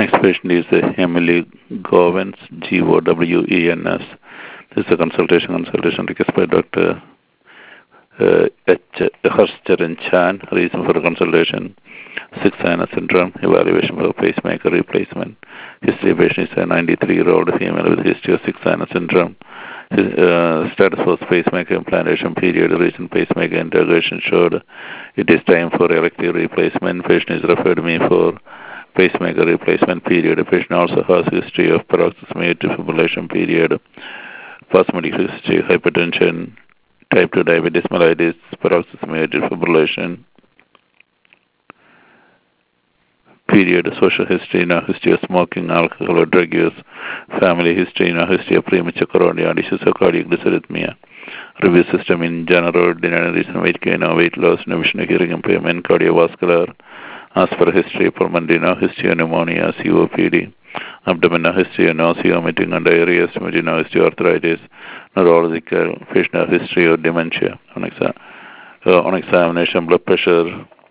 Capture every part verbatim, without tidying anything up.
Next patient is uh, Emily Govens, G O W E N S. This is a consultation consultation request by Doctor uh, H. Harcharan Chan. Reason for consultation: six sign syndrome, evaluation for pacemaker replacement. History patient is a ninety-three-year-old female with history of six sign syndrome. His, uh, status was pacemaker implantation period. Recent pacemaker integration showed it is time for elective replacement. Patient is referred to me for pacemaker replacement period. The patient also has history of paroxysmal atrial fibrillation period, past medical history, hypertension, type two diabetes mellitus, paroxysmal atrial fibrillation period, social history, no history of smoking, alcohol or drug use, family history, no history of premature coronary disease or cardiac dysarrhythmia, review system in general, denial reason weight gain or weight loss, no vision or hearing impairment, cardiovascular, as per history, pulmonary, no history of pneumonia, C O P D, abdominal history of nausea, vomiting and diarrhea, stomach, no history of arthritis, neurological, patient history of dementia. On, exa- uh, on examination, blood pressure,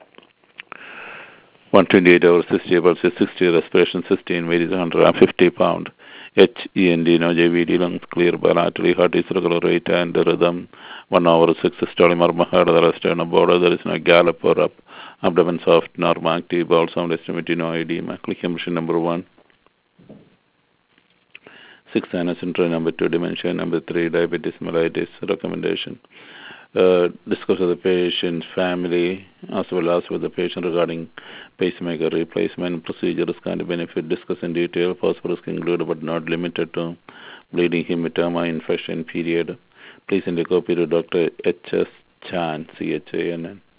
one hundred twenty-eight over sixty, about sixty, respiration sixteen, weight is one hundred fifty pound. H E N D, no J V D, lungs clear, bilaterally, heart is regular rate and rhythm, one hour six systolic murmur, heart, the rest on the border, there is no gallop or up, abdomen soft, normal active, bowel sound estimate, no edema, click emission number one. Six sinus syndrome, number two, dementia, number three, diabetes mellitus, recommendation. Uh, discuss with the patient, family, as well as with the patient regarding pacemaker replacement, procedures, kind of benefit, discuss in detail, phosphorus included but not limited to bleeding, hematoma, infection period. Please send a copy to Doctor H S Chan, C H A N N.